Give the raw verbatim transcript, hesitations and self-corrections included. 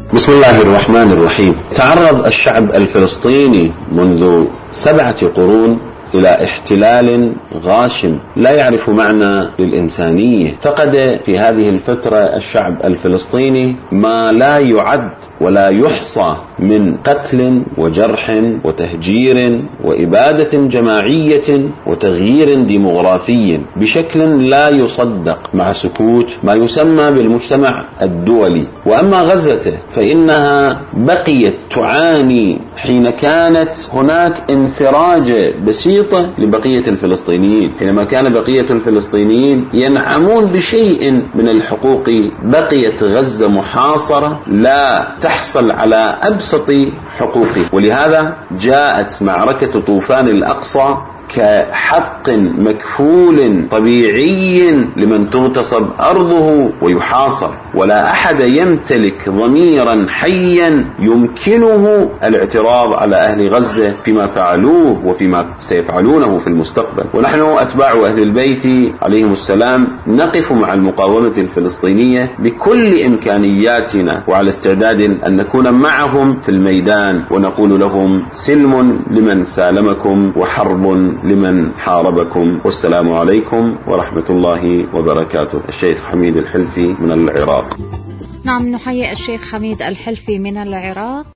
بسم الله الرحمن الرحيم. تعرض الشعب الفلسطيني منذ سبعة قرون إلى احتلال غاشم لا يعرف معنى للإنسانية. فقد في هذه الفترة الشعب الفلسطيني ما لا يعد ولا يحصى من قتل وجرح وتهجير وإبادة جماعية وتغيير ديمغرافي بشكل لا يصدق، مع سكوت ما يسمى بالمجتمع الدولي. وأما غزة فإنها بقيت تعاني حين كانت هناك انفراجة بسيطة لبقية الفلسطينيين، حينما كان بقية الفلسطينيين ينعمون بشيء من الحقوق، بقيت غزة محاصرة لا تحصل على أبسط حقوقه. ولهذا جاءت معركة طوفان الأقصى كحق مكفول طبيعي لمن تغتصب أرضه ويحاصر، ولا أحد يمتلك ضميرا حيا يمكنه الاعتراض على أهل غزة فيما فعلوه وفيما سيفعلونه في المستقبل. ونحن أتباع أهل البيت عليهم السلام نقف مع المقاومة الفلسطينية بكل إمكانياتنا، وعلى استعداد أن نكون معهم في الميدان ونقول لهم سلم لمن سالمكم وحرب لمن حاربكم، والسلام عليكم ورحمة الله وبركاته. الشيخ حميد الحلفي من العراق. نعم، نحيي الشيخ حميد الحلفي من العراق.